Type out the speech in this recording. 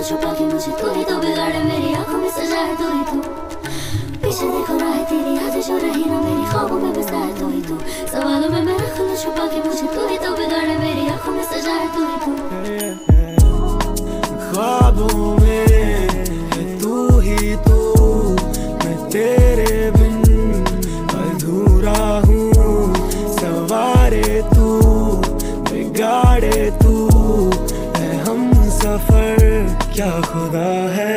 छुपा के मुझे तू ही तो बिगाड़े, मेरी आंखों में सजा है तू ही तू। पीछे देखो राह है तेरी, यादें जो रही ना मेरी ख्वाबों में बसा है तू ही तू। सवालों में मैं रख लूं छुपा के मुझे तू ही तो बिगाड़े, मेरी आंखों में सजा है तू ही तू। ख्वाबों में है तू ही तू, मैं तेरे बिन अधूरा हूँ। सवारे तू, बिगाड़े तू, है हम सफर क्या खुदा है।